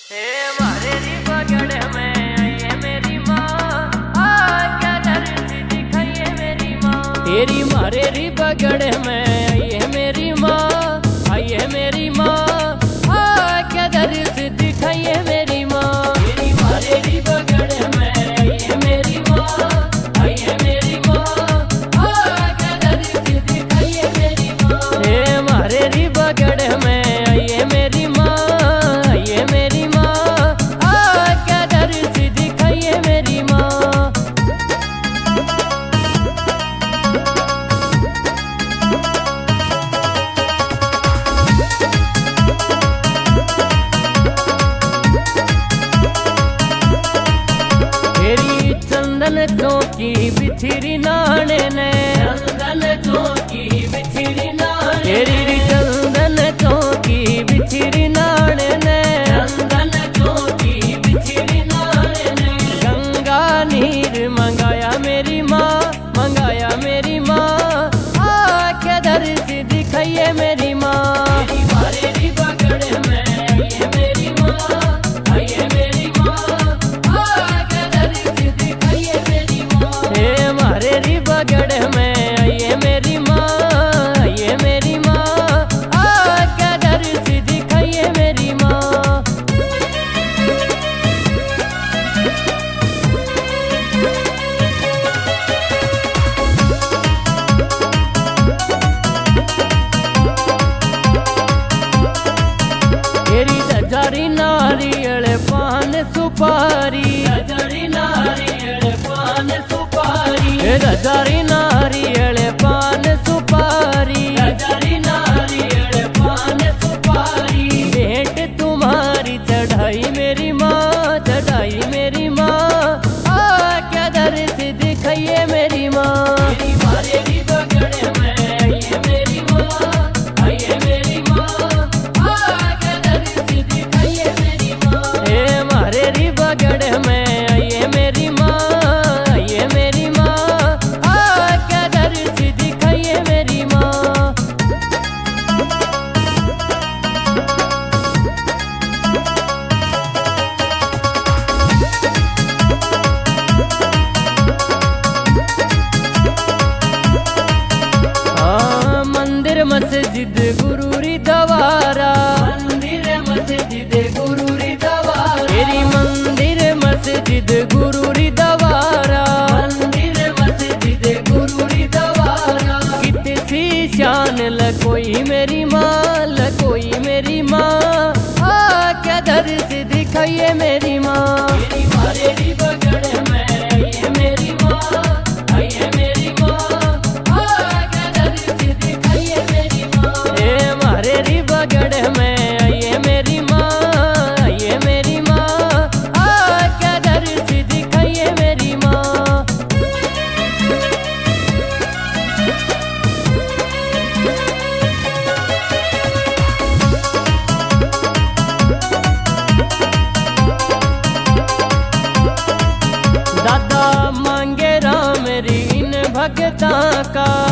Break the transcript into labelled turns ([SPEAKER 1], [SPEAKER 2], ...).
[SPEAKER 1] मारे री बगड़ में आई है मेरी माँ, क्या दर्द दिखाइए मेरी माँ। तेरी मारे री बगड़ में आई है मेरी माँ, आई है मेरी माँ, क्या दर्द दिखाइए मेरी माँ। तेरी मारे री बगड़ में आई है मेरी माँ, आई है मेरी माँ, क्या दर्द दिखाइए मेरी माँ। मारे री बगड़ में आई है मेरी माँ, आई है मेरी माँ, क्या दर्द दिखाइए मेरी माँ। तेरी चंदन चौकी बिछरी नाने ने, चंदन चौकी बिछरी नाने, तेरी चंदन चौकी बिछरी नाने ने, चंदन चौकी बिछरी नाने ने। गंगा नीर मंगाया मेरी माँ, मंगाया मेरी माँ, क्या दर्द दिखाइए मेरी माँ। तेरी मारे री बगड़ में आई है मेरी माँ, आई है मेरी माँ, क्या दर्द दिखाइए मेरी माँ। मारे री बगड़ में आई है मेरी माँ, आई है मेरी माँ, क्या दर्द दिखाइए मेरी माँ। तेरी दजारी नारियल पान सुपारी, दजारी नारियल पान सुपारी, दजारी नारियल पान सुपारी, दजारी नारियल पान सुपारी। भेंट तुम्हारी चढ़ाई मेरी माँ, चढ़ाई मेरी माँ, क्या दर्द दिखाइए मेरी माँ। तेरी मारे री बगड़ में आई है मेरी माँ, आई है मेरी माँ, क्या दर्द दिखाइए मेरी माँ। मारे री बगड़ में आई है मेरी माँ, आई है मेरी माँ, क्या दर्द दिखाइए मेरी माँ। मंदिर मस्जिद गुरुरी दवारा, मंदिर मस्जिद गुरुरी दवारा, तेरी मंदिर मस्जिद गुरुरी दवारा, मंदिर मस्जिद गुरुरी दवारा। कितनी शान लकोई मेरी माँ, लकोई मेरी माँ, क्या दर्द दिखाइए मेरी माँ। तेरी मारे री बगड़ में आई है मेरी माँ, आई है मेरी माँ, क्या दर्द दिखाइए मेरी माँ। मारे री बगड़ में आई है मेरी माँ, आई है मेरी माँ, क्या दर्द दिखाइए मेरी माँ। दादा मांगे राम री इन भगता का,